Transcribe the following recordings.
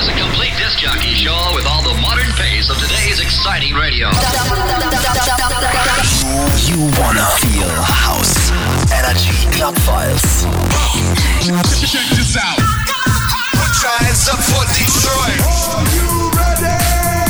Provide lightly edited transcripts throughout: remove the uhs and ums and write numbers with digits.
the complete disc jockey show with all the modern pace of today's exciting radio. You wanna feel house. Energy Club Files. Check this out. Put your hands up for Detroit. Are you ready?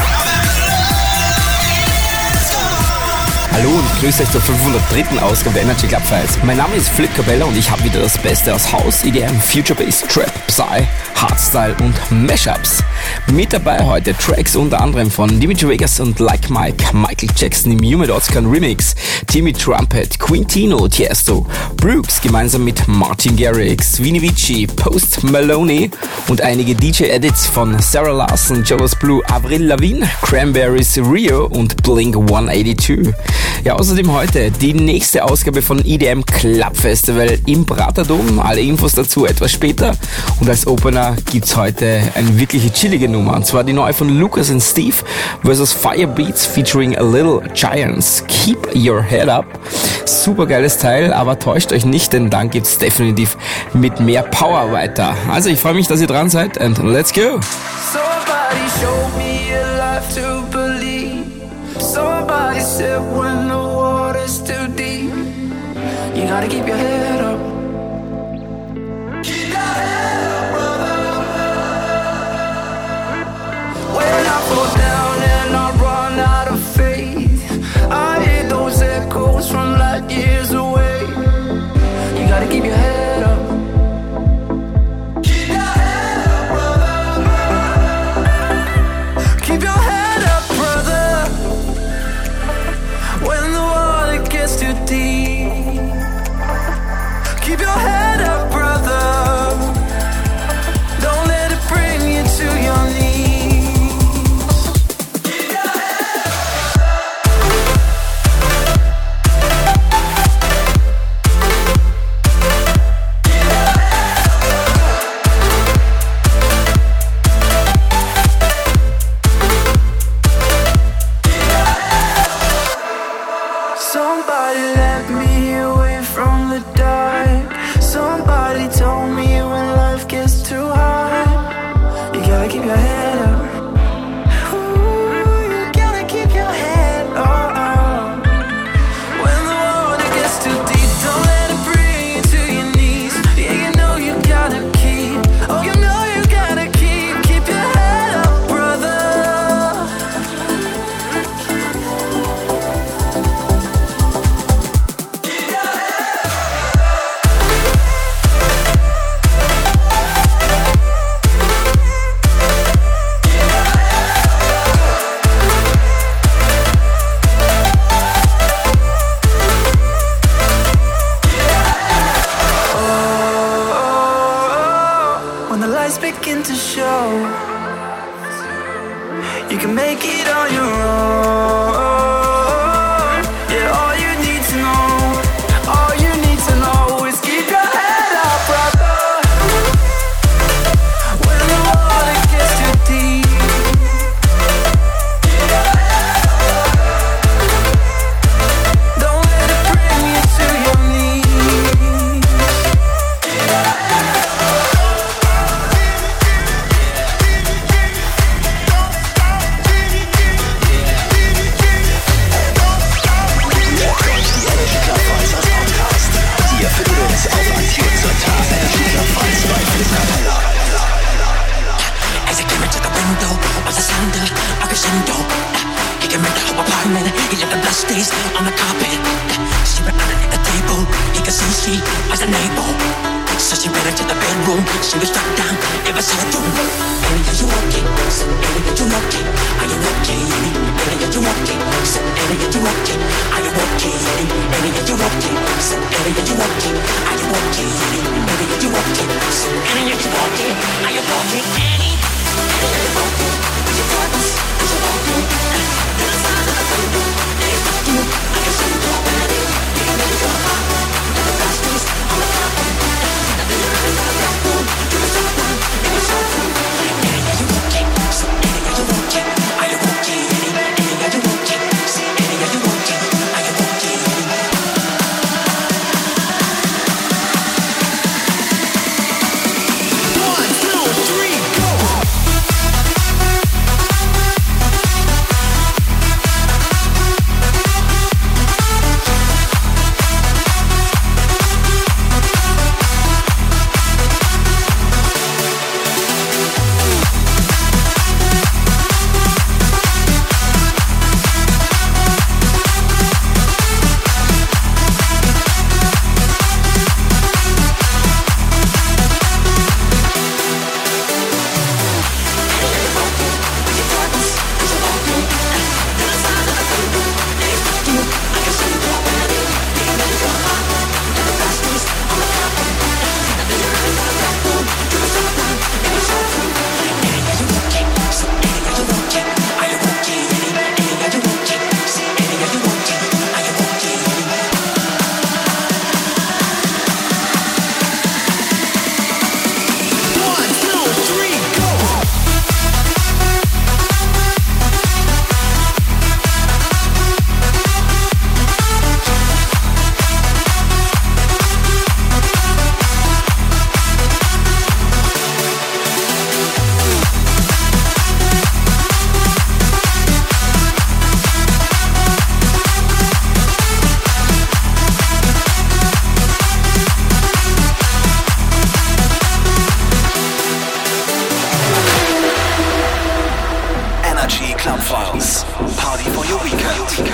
Hallo und grüßt euch zur 503. Ausgabe der Energy Club Files. Mein Name ist Flip Cabella und ich habe wieder das Beste aus House, EDM, Future Bass, Trap, Psy, Hardstyle und Mashups. Mit dabei heute Tracks unter anderem von Dimitri Vegas und Like Mike, Michael Jackson im Humid Oscar Remix, Timmy Trumpet, Quintino, Tiesto, Brooks gemeinsam mit Martin Garrix, Vini Vici, Post Maloney und einige DJ-Edits von Sarah Larson, Jonas Blue, Avril Lavigne, Cranberries, Rio und Blink 182. Ja, außerdem heute die nächste Ausgabe von EDM Club Festival im Praterdom. Alle Infos dazu etwas später. Und als Opener gibt's heute eine wirklich chillige Nummer. Und zwar die neue von Lucas and Steve vs. Firebeats featuring A Little Giants. Keep Your Head Up. Super geiles Teil, aber täuscht euch nicht, denn dann geht's definitiv mit mehr Power weiter. Also ich freue mich, dass ihr dran seid and let's go! Somebody showed me a life to believe. Somebody said when the water's too deep, you gotta keep your head up. Keep your head up, brother. When I fall down and I run out of faith, I hear those echoes from light years away. You gotta keep your head up. Keep your head up, brother. Keep your head up, brother. When the water gets too deep, keep your head up, brother. Don't let it bring you to your knees. Keep your head Somebody let me away from the dark. Somebody told me when life gets too hard, you gotta keep your head up. Ooh, you gotta keep your head up. When the water gets too deep, don't let it bring you to your knees. Yeah, you know you gotta keep. Oh, you know you gotta keep your head up, brother. When the lights begin to show, you can make it on your own. Yeah, all you need to know is keep your head up, brother. When the water gets too deep, don't let it bring you to your knees. As I came into the window, was a thunder, a crescendo. He came into her apartment, he left the blood stains on the carpet. She went underneath the table, he could see she was a neighbor. So she ran into the bedroom, she was struck down, it was her doom. Annie, are you okay? Said Annie, are you okay? Are you okay, Annie? Annie, are you okay? Said Annie, are you okay? Are you okay, Annie? Annie, are you okay? Said Annie, are you okay? Are you okay, Annie? Annie, are you okay? Said Annie, are you okay? Are you okay, Annie? One, two. House. Party for your weekend.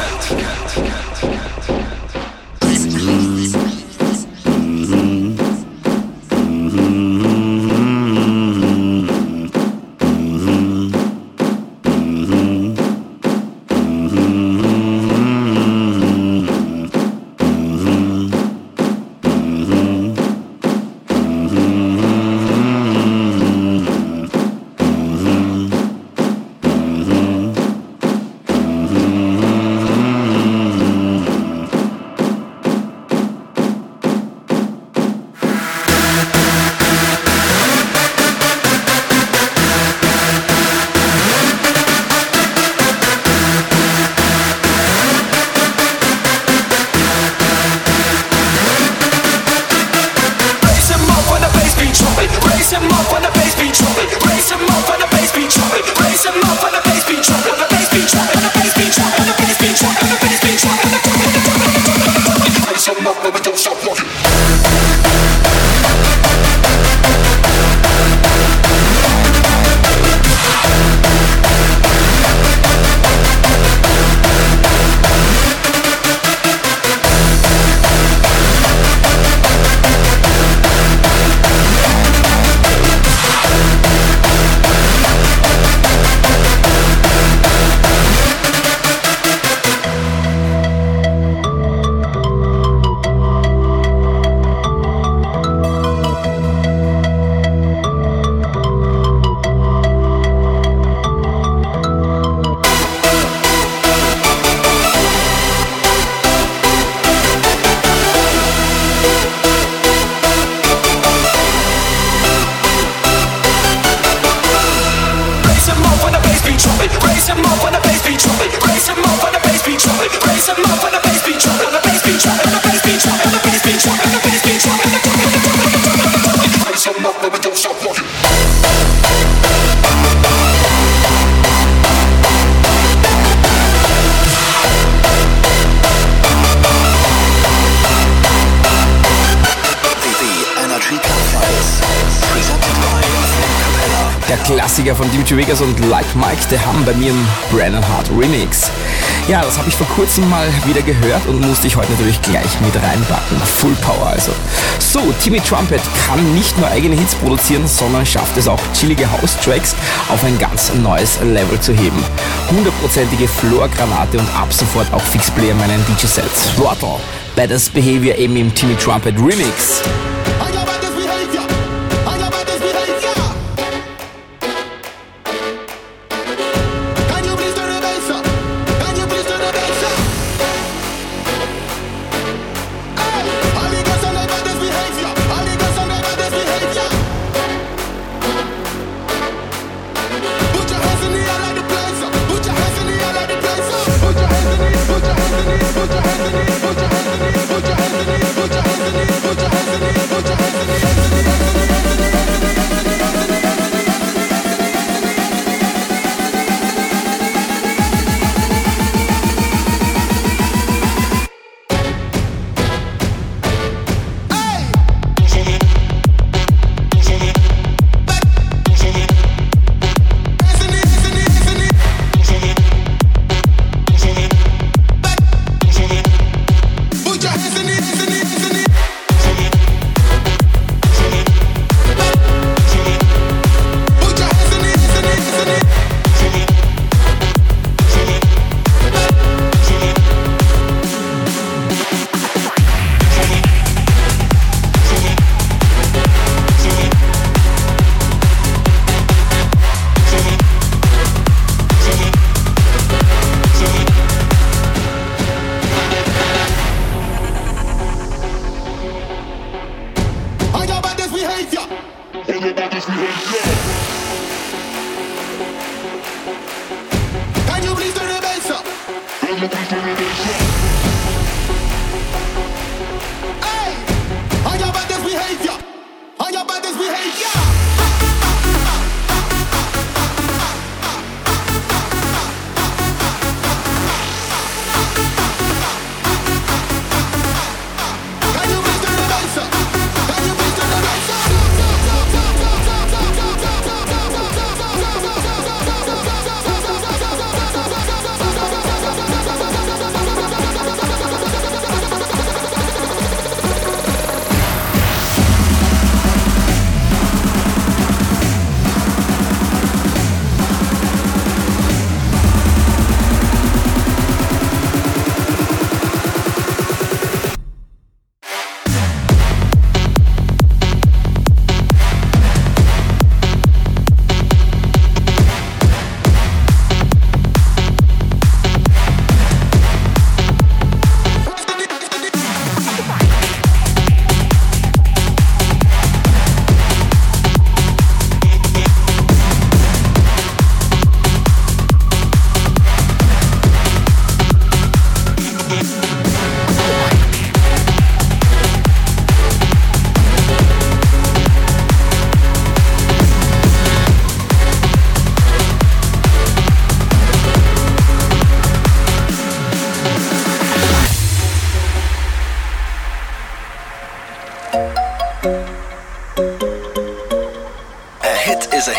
Klassiker von Dimitri Vegas und Like Mike, die haben bei mir einen Brennan Hart Remix. Ja, das habe ich vor kurzem mal wieder gehört und musste ich heute natürlich gleich mit reinpacken. Full Power also. So, Timmy Trumpet kann nicht nur eigene Hits produzieren, sondern schafft es auch, chillige House-Tracks auf ein ganz neues Level zu heben. 100%ige Floor-Granate und ab sofort auch Fixplayer in meinen DJ-Sets. Throttle, Baddest Behavior eben im Timmy Trumpet Remix.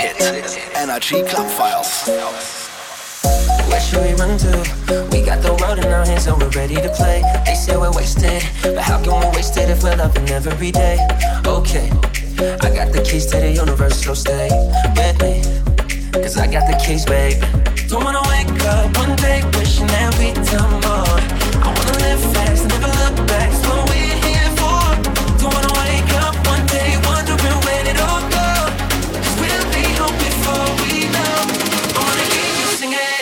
hit. Energy Club Files. Where should we run to? We got the world in our hands and we're ready to play. They say we're wasted, but how can we waste it if we're loving every day? Okay, I got the keys to the universe, so stay with me, cause I got the keys, babe. Don't wanna wake up one day wishing that we'd done more. I wanna live fast and never look back, that's what we're here for. Don't wanna wake up one day wondering where it all go, cause we'll be home before we know. I wanna hear you sing it.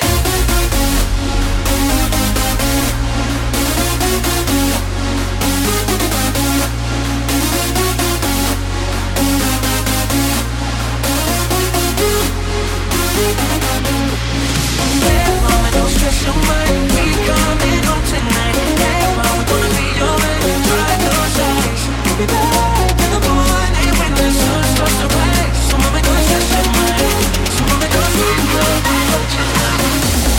Your mind, we coming home tonight. Hey, mom, we're gonna be alright. Dry those eyes, we'll be back in the morning when the sun starts to rise. So mama, don't stress your mind. So mama, don't be alone tonight.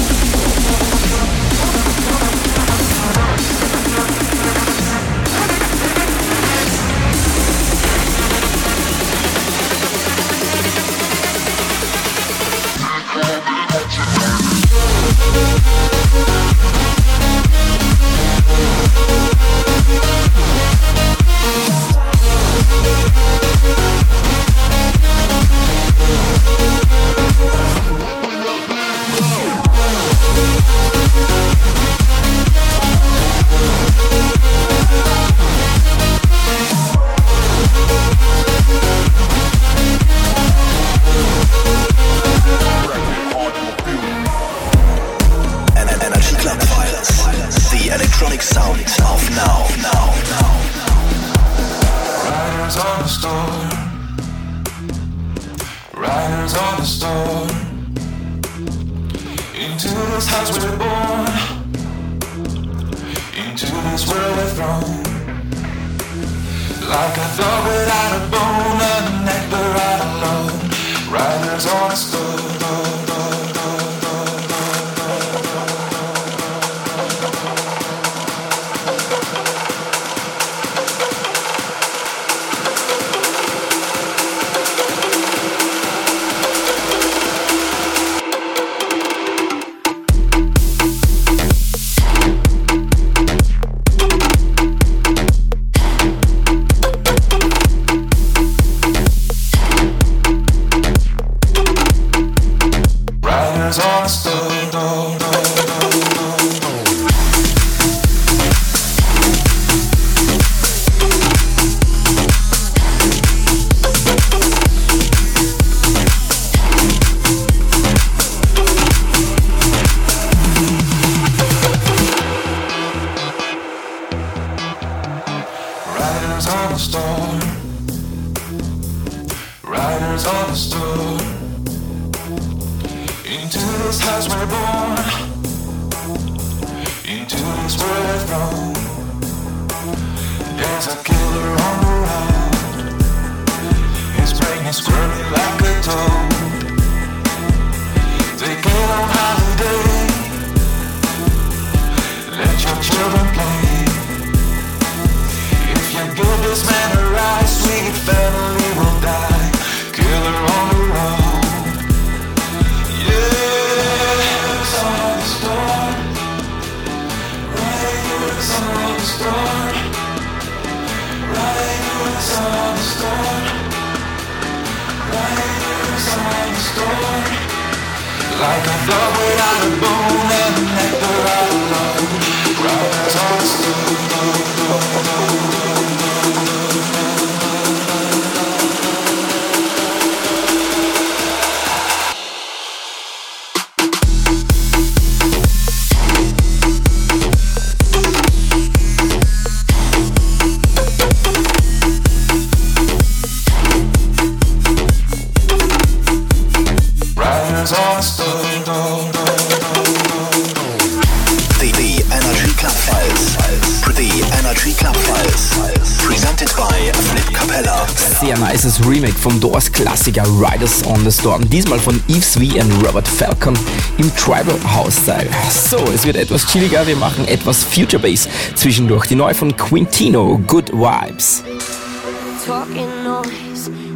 Sehr nices Remake vom Doors-Klassiker Riders on the Storm, diesmal von Yves V und Robert Falcon im Tribal House-Style. So, es wird etwas chilliger, wir machen etwas Future Bass zwischendurch. Die neue von Quintino, Good Vibes. Talking noise,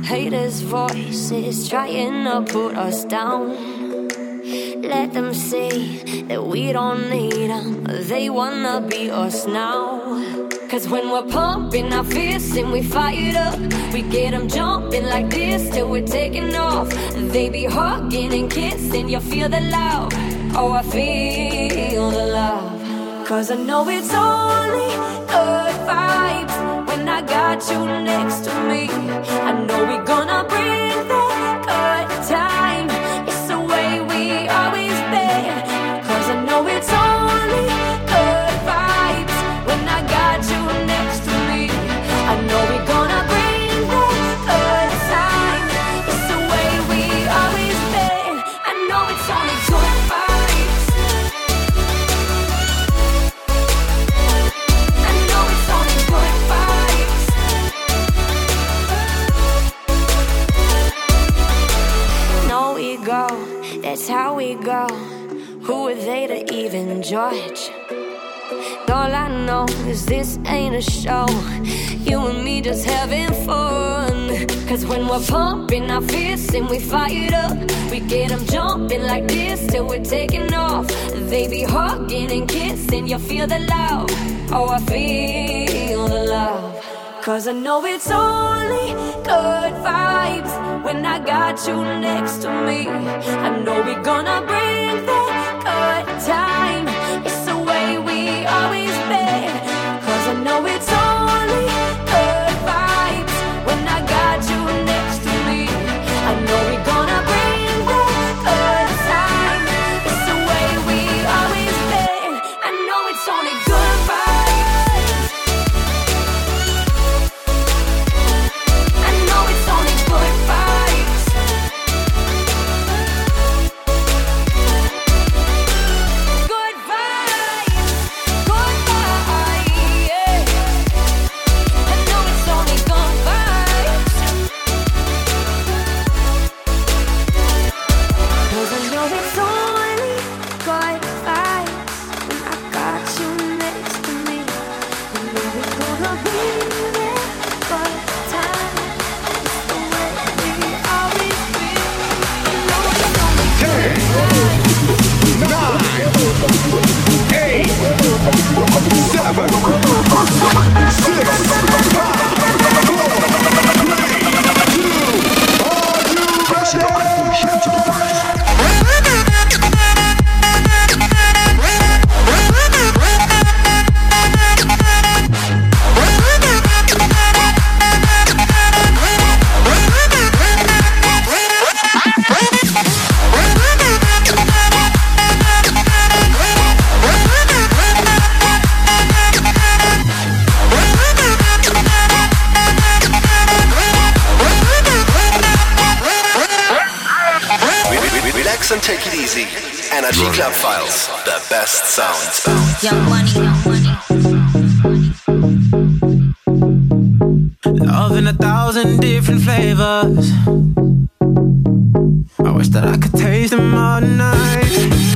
haters' voices trying to put us down. Let them see that we don't need them. They wanna be us now. Cause when we're pumping our fists and we fire it up, we get them jumping like this till we're taking off. They be hugging and kissing, you feel the love. Oh, I feel the love. Cause I know it's only good vibes when I got you next to me. I know we're gonna bring that good time. It's the way we always been. Cause I know it's only good vibes when I got you next to me. I know we're gonna bring that good time. It's the way we always been. I know it's only good vibes. I know it's only good vibes. No ego, that's how we go. Who are they to even judge? All I know is this ain't a show. You and me just having fun. Cause when we're pumping our fists and we fire it up, we get them jumping like this till we're taking off. They be hugging and kissing, you feel the love. Oh, I feel the love. Cause I know it's only good vibes when I got you next to me. I know we're gonna bring that good time. It's the way we always been. Cause I know it's only good vibes when I got you next to me. I know we're gonna bring that good time. It's the way we always been. I know it's only good vibes. I know it's only good vibes. Good vibes, good vibes, yeah. I know it's only good vibes. 'Cause I know it's only good vibes when I got you next to me. I know we're gonna be there good time. It's the way we always been. I know it's only good vibes. Relax and take it easy. Energy Club Files, the best sounds. Young money, young money. Love in 1,000 different flavors. I wish that I could taste them all night.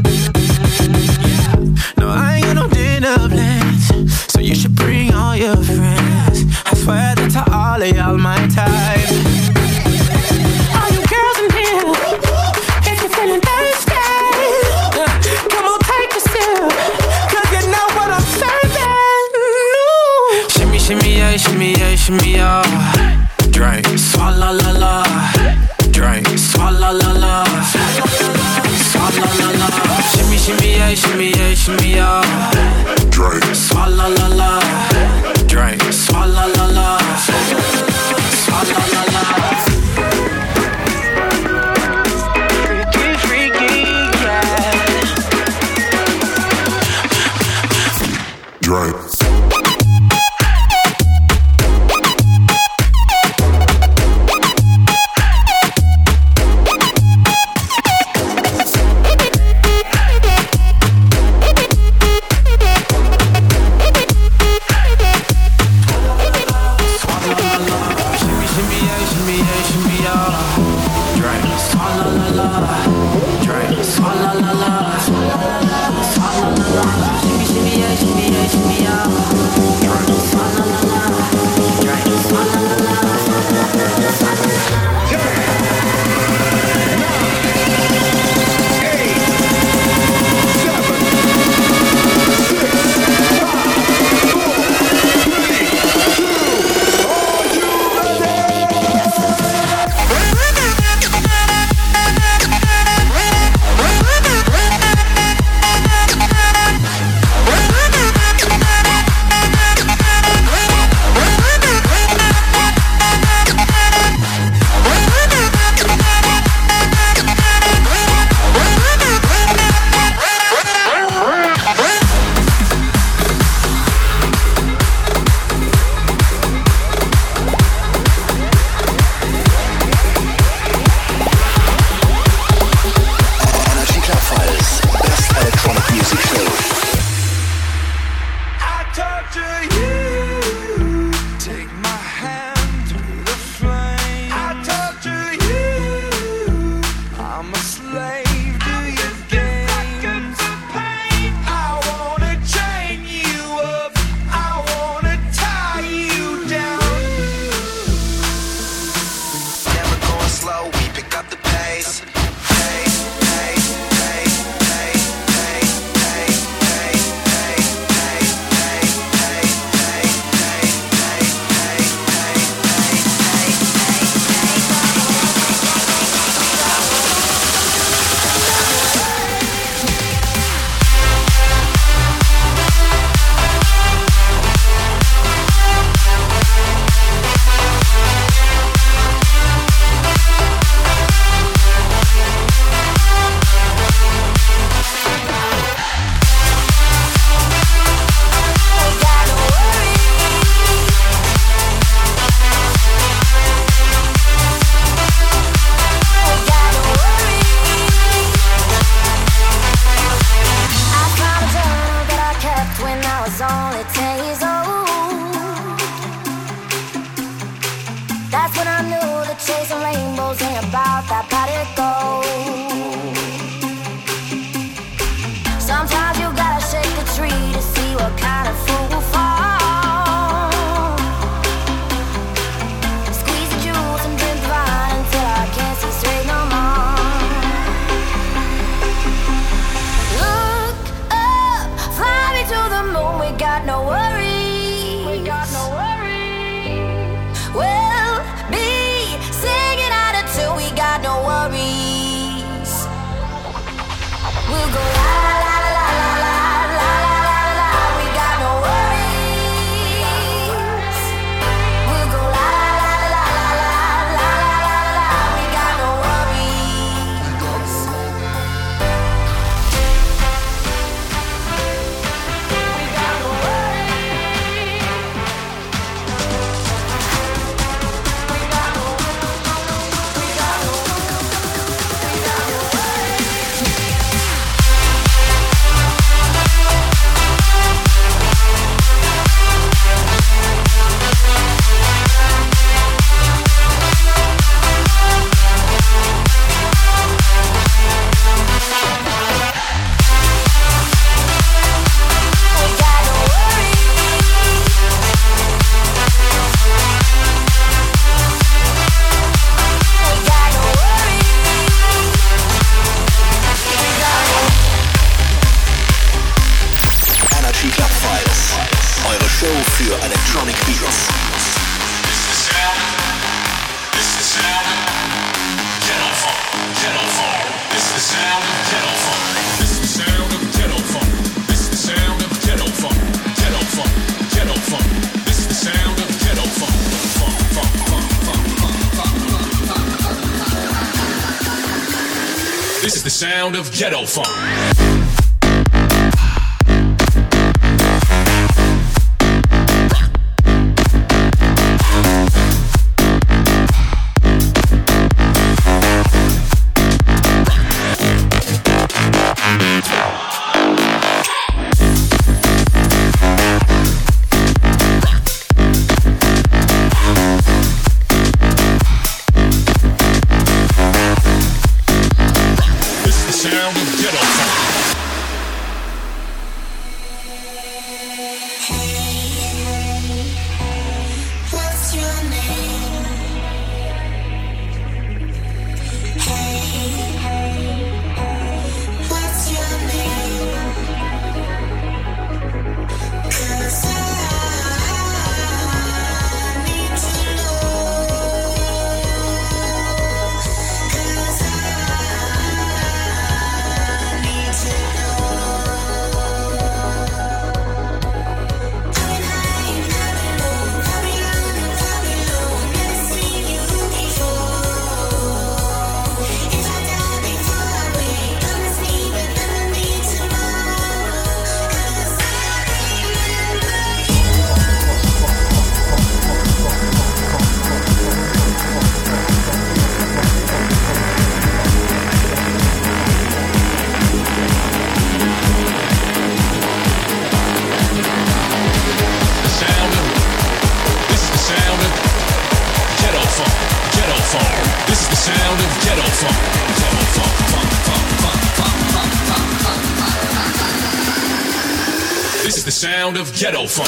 No, I ain't got no dinner plans, so you should bring all your friends. I swear that to all of y'all my type. All you girls in here, if you're feeling thirsty, come on, take a sip, 'cause you know what I'm serving. Shimmy, shimmy, yeah, shimmy, yeah, shimmy, yeah. Drink, swalla la la. Drink, swalla la la. Swalla la la. Shimmy, shimmy, yeah, shimmy, yeah, shimmy, yeah. Drink, swalla la la. Drink, swalla la la. Swalla la la. Freaky, freaky, yeah. Drink. slave to your games. I wanna chain you up, I wanna tie you down. Never going slow, we pick up the pace. This is the sound of ghetto funk. This is the sound of ghetto funk. Ghetto funk, funk, funk. sound of ghetto funk.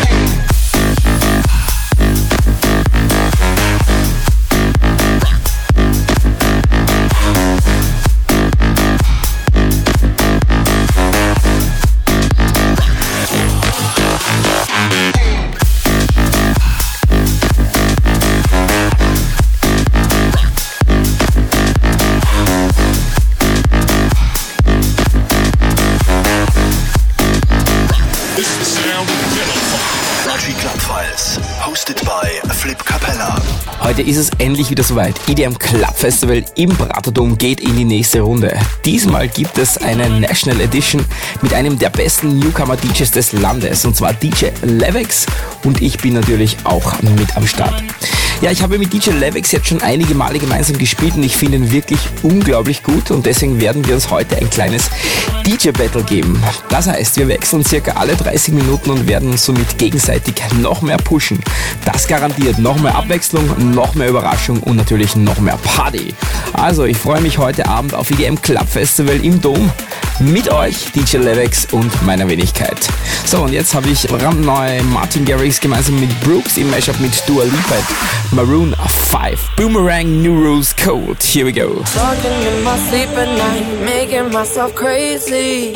Heute ist es endlich wieder soweit. EDM Club Festival im Praterturm geht in die nächste Runde. Diesmal gibt es eine National Edition mit einem der besten Newcomer-DJs des Landes, und zwar DJ Levex, und ich bin natürlich auch mit am Start. Ja, ich habe mit DJ Levex jetzt schon einige Male gemeinsam gespielt und ich finde ihn wirklich unglaublich gut, und deswegen werden wir uns heute ein kleines DJ-Battle geben. Das heißt, wir wechseln circa alle 30 Minuten und werden uns somit gegenseitig noch mehr pushen. Das garantiert noch mehr Abwechslung, noch mehr Überraschung und natürlich noch mehr Party. Also, ich freue mich heute Abend auf EDM Club Festival im Dom mit euch, DJ Levex und meiner Wenigkeit. So, und jetzt habe ich brandneu Martin Garrix gemeinsam mit Brooks im Mashup mit Dua Lipa, Maroon 5, Boomerang, New Rules Code. Here we go. Talking in my sleep at night, making myself crazy.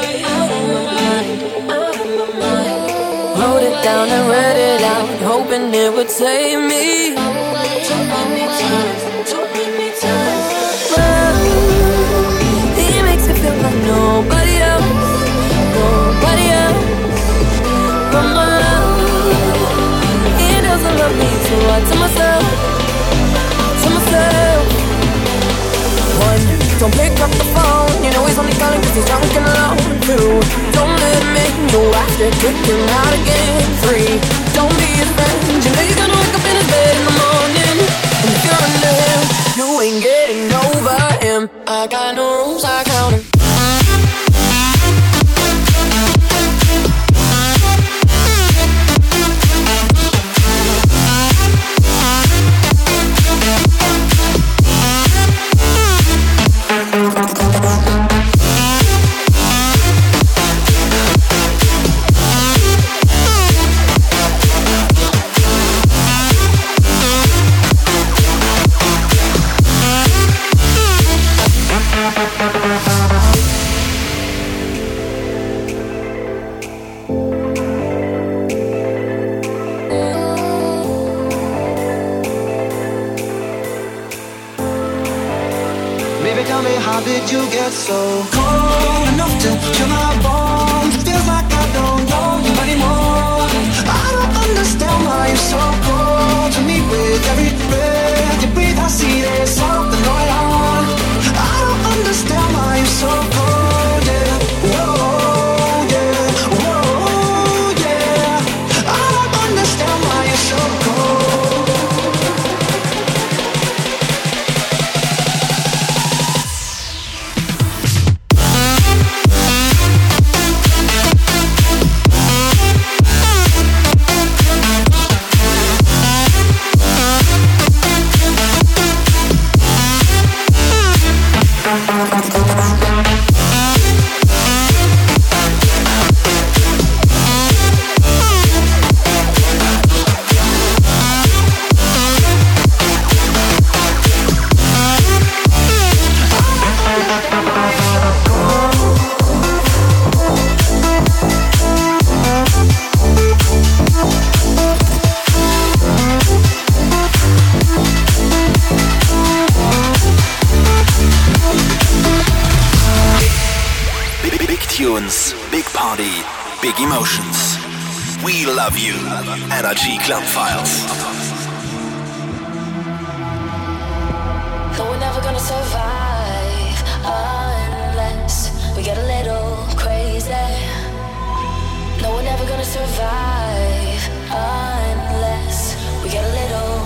Wrote it down and read it out, hoping it would save me. Well, he makes it feel like nobody else but my love. He doesn't love me, so I tell myself, one, don't pick up the phone, you know he's only calling cause he's drunk and alone. Two, don't let him in, you'll have to kick him out again. Three, don't be his friend, you know you're gonna wake up in his bed in the morning, and if you're under him, you ain't getting over him. I got no rules, I count him. So cold enough to chill my bones. Feels like I don't know you anymore. I don't understand why you're so cold to me. With every breath you breathe, I see there's something going on. I don't understand why you're so cold, yeah. Whoa, yeah, whoa, yeah. I don't understand why you're so cold. Big party, big emotions. We love you. Energy Club Files. No, we're never gonna survive unless we get a little crazy. No, we're never gonna survive unless we get a little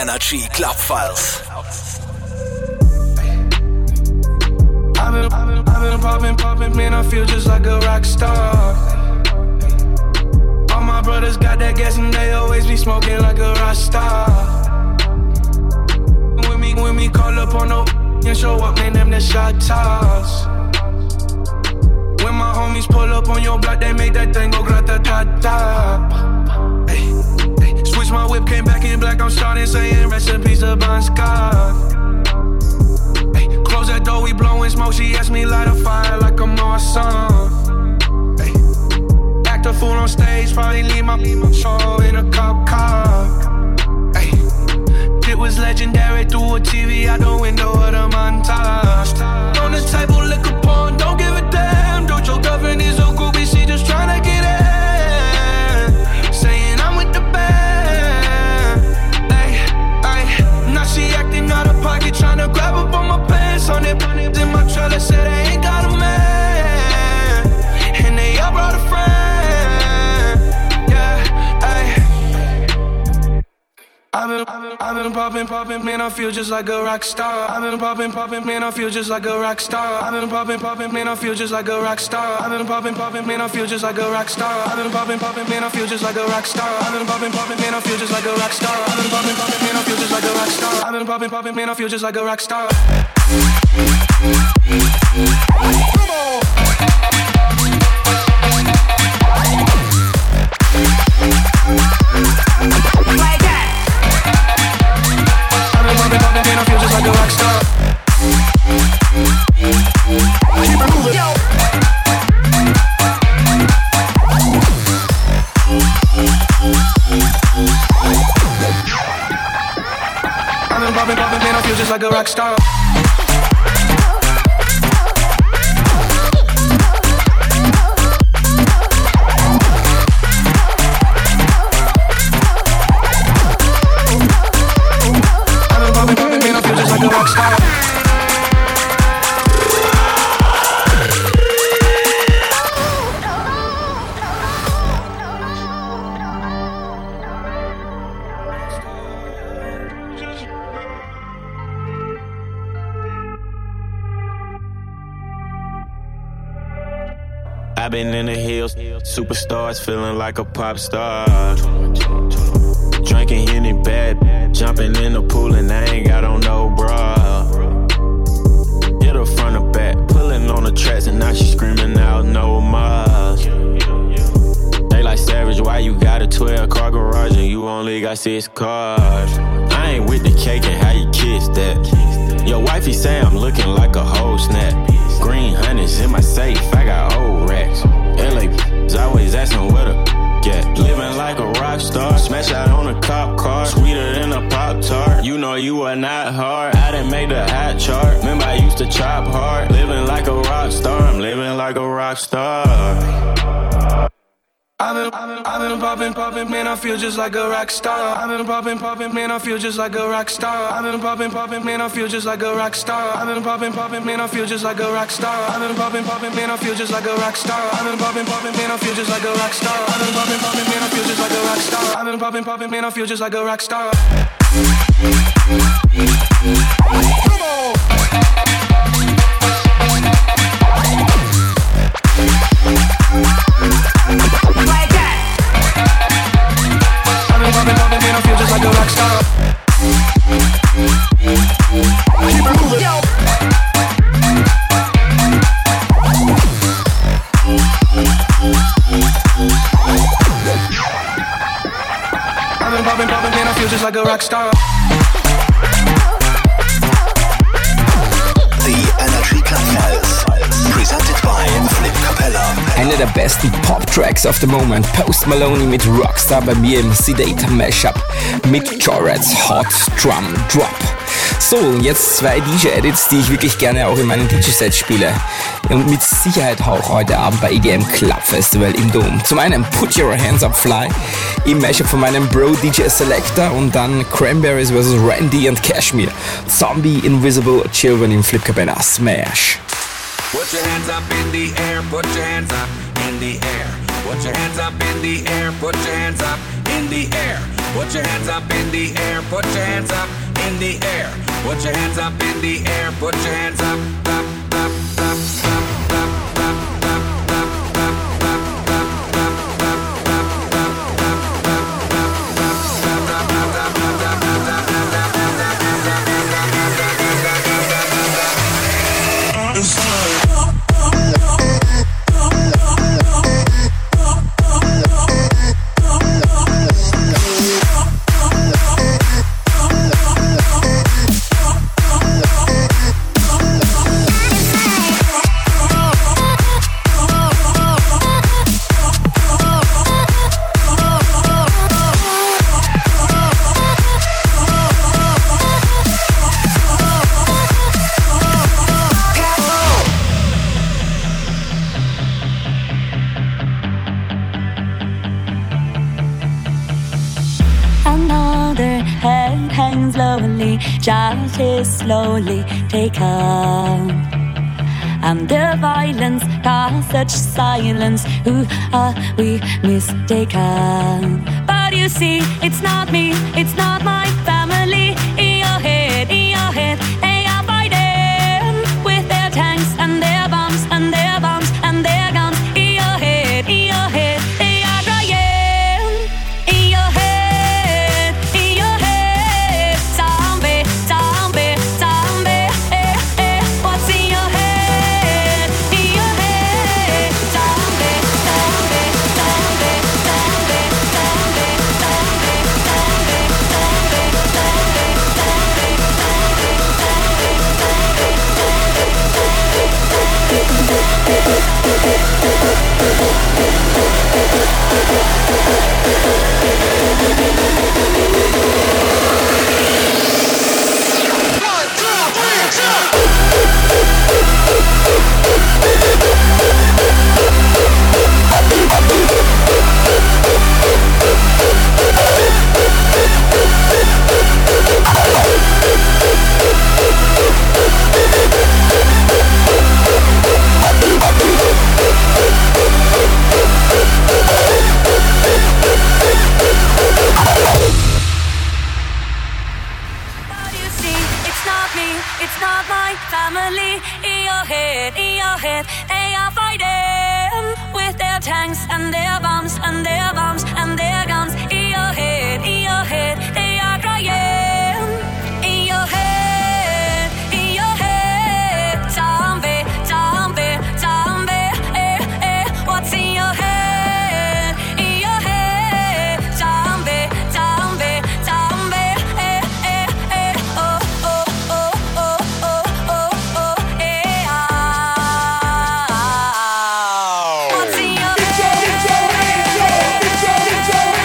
Energy Club Files. I've been popping, man, I feel just like a rock star. All my brothers got that gas and they always be smoking like a rock star. When we call up on no and show up, man, them the shot toss. When my homies pull up on your block, they make that thing go grata-ta-ta. Switch my whip, came back in black, I'm starting saying recipes to Bon Scott. Close that door, we blowing smoke, she asked me light a fire like I'm awesome. Act a fool on stage, probably leave my show in a cop car. It was legendary, through a TV out the window of the montage. On the table, liquor porn, don't give a damn. Don't your girlfriend is a groupie, she just tryna get in. Saying I'm with the band. Now she acting out of pocket, tryna grab up on my pants. On it, in my trailer, said they ain't got a man. And they all brought a friend. Yeah, I've been popping, man, I feel just like a rock star. I've been popping, man, I feel just like a rock star. I've been popping, man, I feel just like a rock star. I've been popping, man, I feel just like a rock star. I've been popping, man, I feel just like a rock star. I've been popping, man, I feel just like a rock star. I've been popping, man, I feel just like a rock star. I've been popping, man, I feel just like a rock star. Like that. I've been popping, man, I feel just like a rock star. Keep it moving. Yo. I've been popping, man, I feel just like a rock star. I've been in the hills, superstars, feeling like a pop star. Drinking any bad, jumping in the pool and I ain't got on no bra. Hit her front or back, pulling on the tracks and now she screaming out no more. They like Savage, why you got a 12-car garage and you only got 6 cars? I ain't with the cake and how you kiss that. Your wifey say I'm looking like a whole snap. Green honey's in my safe, I got old racks. LA's always asking where the get. Living like a rock star, smash out on a cop car. Sweeter than a Pop-Tart, you know you are not hard. I done made the hot chart, remember I used to chop hard. Living like a rock star, I'm living like a rock star. I've been popping, man, I feel just like a rock star. I've been popping, man, I feel just like a rock star. I've been popping, man, I feel just like a rock star. I've been popping, man, I feel just like a rock star. I've been popping, man, I feel just like a rock star. I've been popping, man, I feel just like a rock star. I've been popping, man, I feel just like a rock star. I've been popping, man, I feel just like a rock star. Come on. Like that. I've been popping, man, I feel just like a rock star. Keep it moving. Yo. I've been popping, man, I feel just like a rock star. The Energy Club Files, presented by Flip Capella. Einer der besten Pop-Tracks of the Moment, Post Maloney mit Rockstar bei mir im Sedate Mashup mit Joyrats Hot Drum Drop. So, und jetzt 2 DJ-Edits, die ich wirklich gerne auch in meinen DJ-Sets spiele. Und mit Sicherheit auch heute Abend bei EDM Club Festival im Dom. Zum einen Put Your Hands Up Fly im Mashup von meinem Bro DJ Selector und dann Cranberries vs. Randy und Cashmere. Zombie Invisible Children im Flip Cabana Smash. Put your hands up in the air, put your hands up in the air. Put your hands up in the air, put your hands up in the air. Put your hands up in the air. Put your hands up in the air. Put your hands up in the air. Put your hands up, up, up, up, up, up, up, up, up, up, up, up, up, Just slowly taken, and the violence caused such silence. Who are we mistaken? But you see, it's not me, it's not my family. In your head, they are fighting with their tanks and their bombs and their bombs and their guns. In your head, they are crying. In your head. They are fighting with their tanks and their bombs and their bombs and their guns. In your head, they are crying. In your head, zombie, zombie, zombie. What's in your head? In your head, zombie, zombie, zombie. Oh, oh, oh, oh, oh, oh, oh, yeah. What's in your head?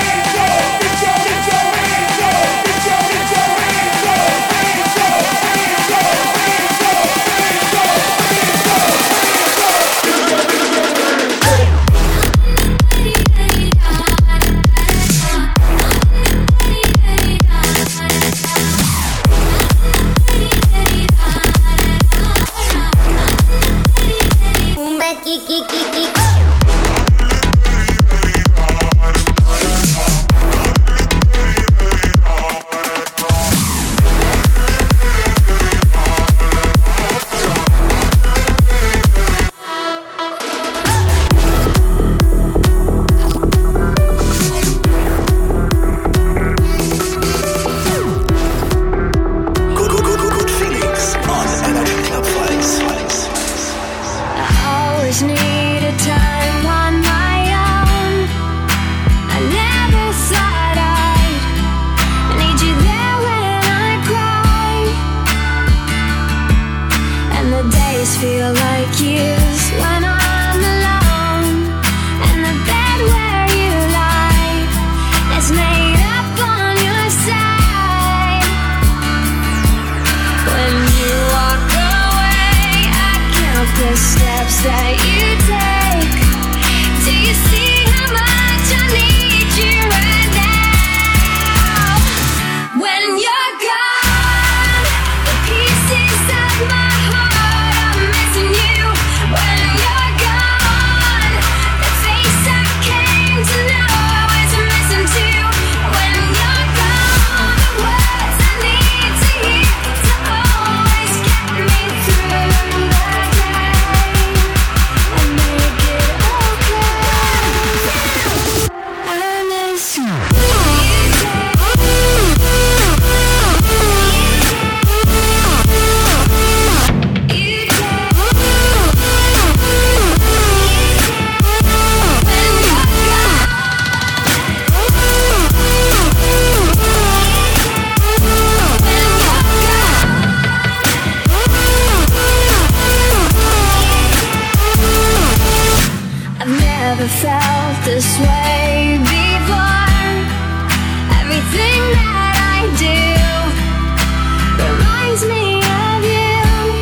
felt this way before. Everything that I do reminds me of you.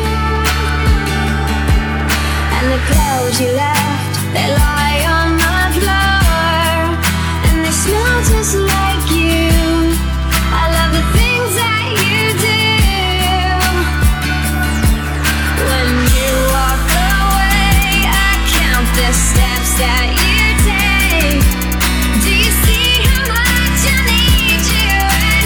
And the clothes you left, they lie on the floor, and they smell just like you. I love the things that you do. When you walk away, I count the steps that you take. Do you see how much I need you right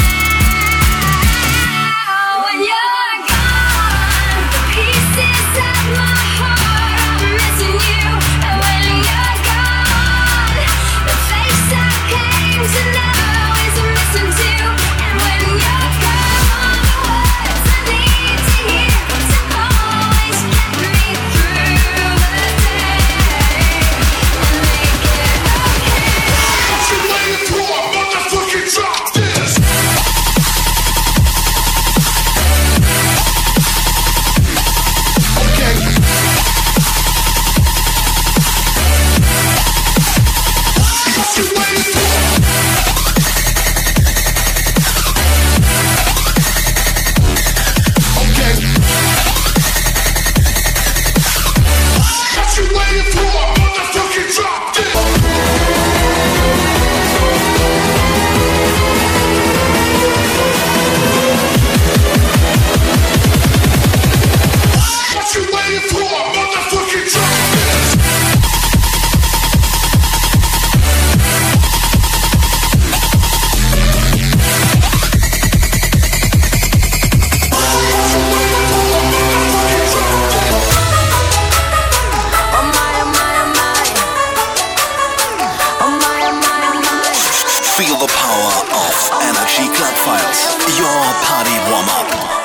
now? When you're gone, the pieces of my heart are missing you. And when you're gone, the face I came to know is missing too. And when you're gone, the words I need to hear to always get me through the day and make it okay. What you waiting for, motherfucking drop this? Okay. What you waiting for? Okay. What you waiting for, motherfucking drop this? What you waiting for, motherfucking drop this? Feel the power of Energy Club Files. Your party warm-up.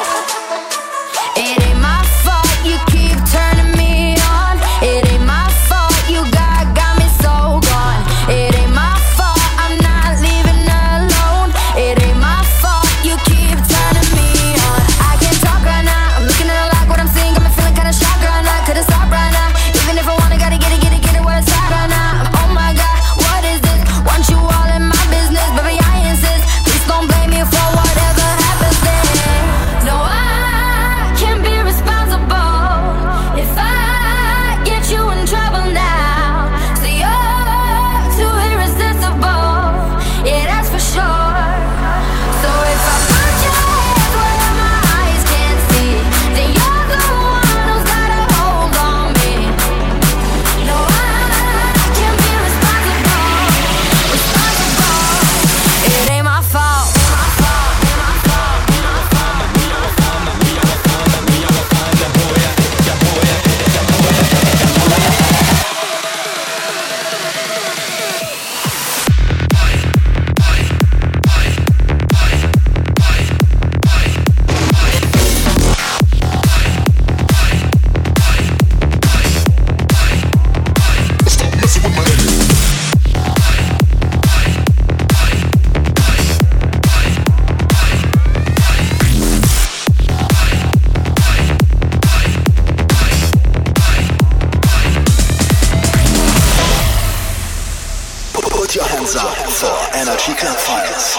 It ain't my fault you keep turning me on. It ain't my fault you got me so gone. It ain't my fault I'm not leaving alone. It ain't my fault you keep turning me on. I can't talk right now. I'm looking at like what I'm seeing. Got me feeling kinda shocked right now. Couldn't stop right now. Even if I wanna, gotta get it where it's at right now. Oh my God, what is this? Want you all in my business, baby, I insist. Please don't blame me for whatever happens then. No, I can't be responsible if I get you in trouble now. So you're too irresistible, yeah, that's for sure. So if I put your head where my eyes can't see, then you're the one who's got a hold on me. No, I can't be responsible. It ain't my fault. Stop messing with my head. Put your hands up for Energy Club Files.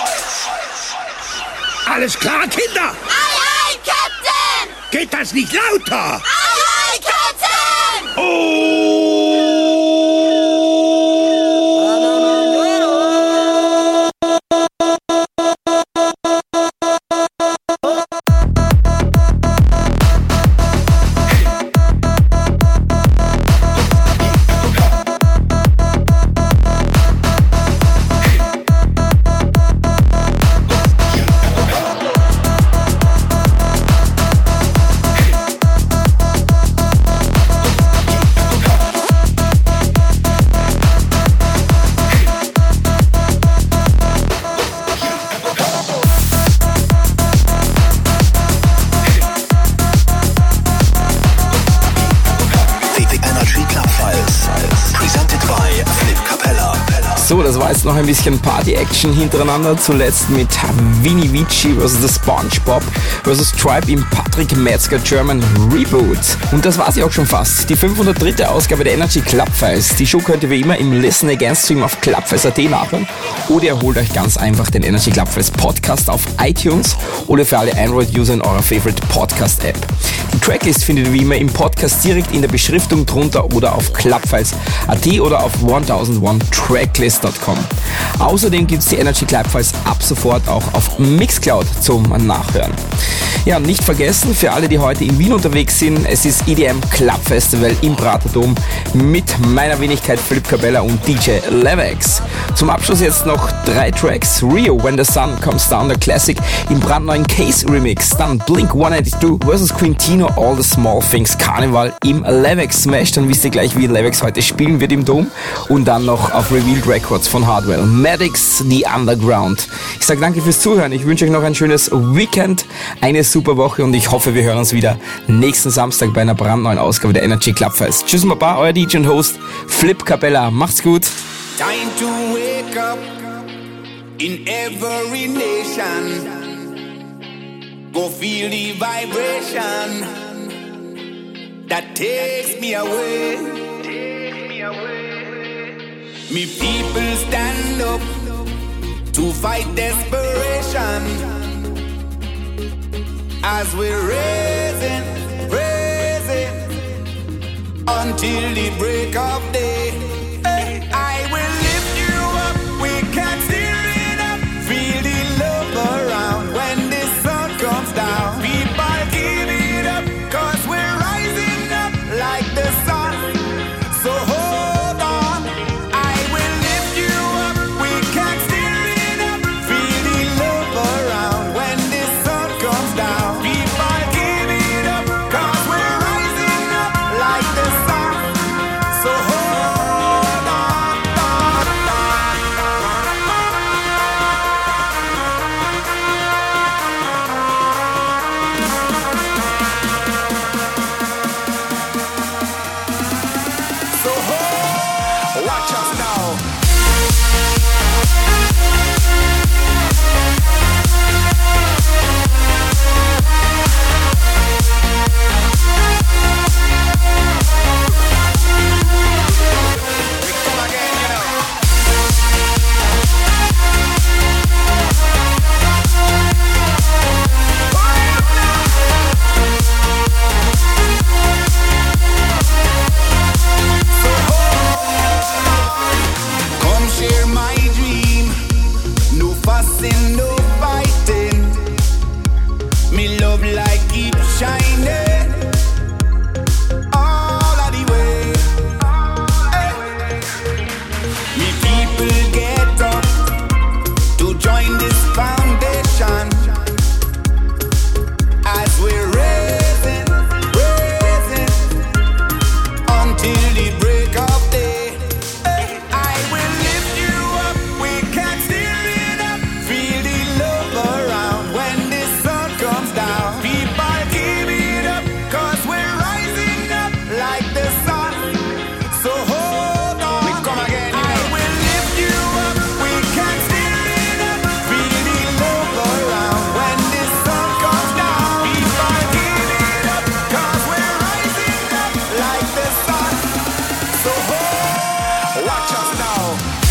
Alles klar, Kinder? Aye, aye, Captain! Geht das nicht lauter? Aye, aye, Captain! So, das war jetzt noch ein bisschen Party-Action hintereinander. Zuletzt mit Vinny Vici vs. The SpongeBob vs. Tribe im Patrick Metzger German Reboot. Und das war sie auch schon fast. Die 503. Ausgabe der Energy Club Files. Die Show könnt ihr wie immer im Listen Again Stream auf clubfiles.at nachhören. Oder ihr holt euch ganz einfach den Energy Club Files Podcast auf iTunes oder für alle Android-User in eurer Favorite Podcast-App. Die Tracklist findet ihr wie immer im Podcast direkt in der Beschriftung drunter oder auf clubfiles.at oder auf 1001tracklist.com. Außerdem gibt es die Energy Club Files ab sofort auch auf Mixcloud zum Nachhören. Ja, und nicht vergessen, für alle, die heute in Wien unterwegs sind, es ist EDM Club Festival im Prater-Dom mit meiner Wenigkeit Flip Cabella und DJ Levex. Zum Abschluss jetzt noch 3 Tracks. Rio, When the Sun Comes Down, der Classic im brandneuen Case Remix. Dann Blink 182 vs. Quintino, All the Small Things, Carnival im Levex Smash. Dann wisst ihr gleich, wie Levex heute spielen wird im Dom. Und dann noch auf Revealed Records von Hardwell, Maddox, The Underground. Ich sage danke fürs Zuhören. Ich wünsche euch noch ein schönes Weekend, eine super Woche und ich hoffe, wir hören uns wieder nächsten Samstag bei einer brandneuen Ausgabe der Energy Club Files. Tschüss, Baba, euer DJ und Host Flip Cabella. Macht's gut. Time to wake up in every nation. Go feel the vibration that takes me away. Me people stand up to fight desperation as we're raising until the break of day. I will lift you up, we can steer it up. Feel the love around when the sun comes down. People give it up, cause we're rising up like the sun. So hold on, I will lift you up, we can steer it up. Feel the love around when the sun comes down. People give it up, cause we're rising up like the sun. So hold on. Watch us now. We come again, you know. Come share my dream. No fussing, no fighting. Me love like keep shining all of the way. Me people get up to join this foundation as we're raising until the break of day. I will lift you up, we can steer it up. Feel the love around when the sun comes down. People give it up, cause we're rising up like the sun. So hold on, we come again. I will lift you up, we can steer it up. Feel the love around when the sun comes down. People give it up, cause we're rising up like the sun. So hold, watch us now.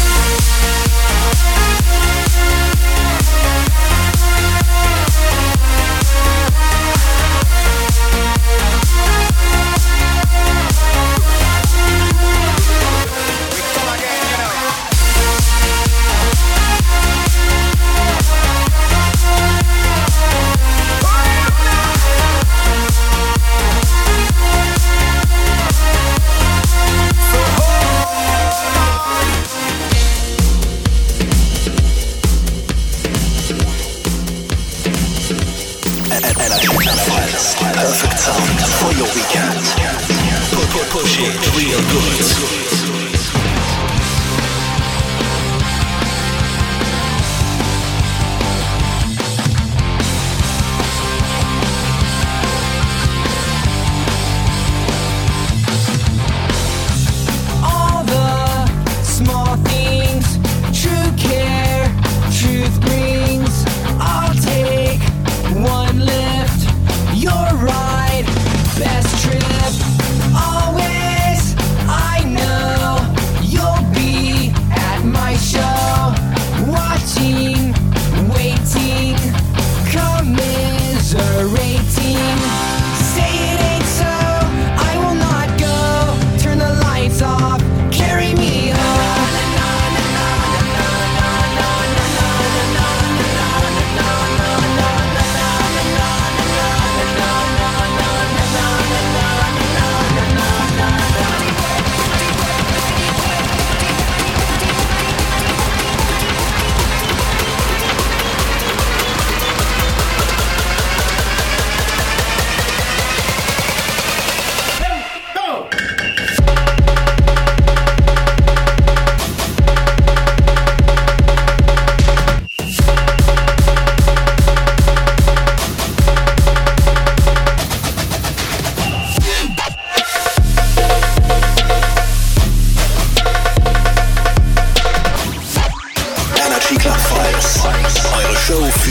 We come again, you know. Energy Club Files. Perfect sound for your weekend. Push it real good. All the small things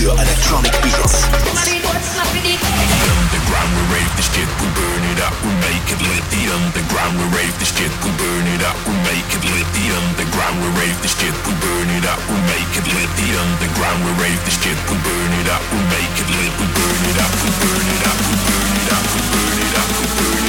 für Electronic Beats. The underground we rave the shit, we burn it up, we make it lit. The underground we rave the shit, we burn it up, we make it lit. The underground we rave the shit, we burn it up, we make it lit. The underground we rave the shit, we burn it up, we make it lit. We burn it up, we burn it up, we burn it up, we burn it up, we burn it up.